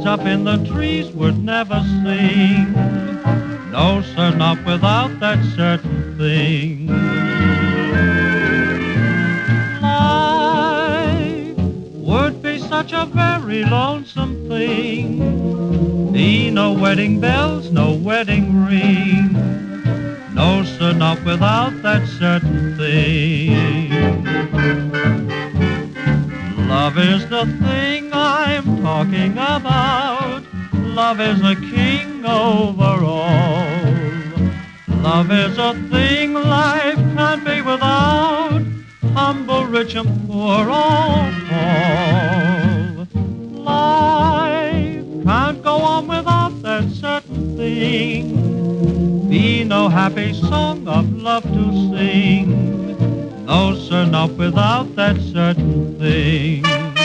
up in the trees would never sing. No, sir, not without that certain thing. Life would be such a very lonesome thing. Be no wedding bells, no wedding ring. No, sir, not without that certain thing. Love is the thing I'm talking about. Love is a king over all. Love is a thing life can't be without. Humble, rich, and poor, all fall. Life can't go on without that certain thing. Be no happy song of love to sing. No, sir, not without that certain thing.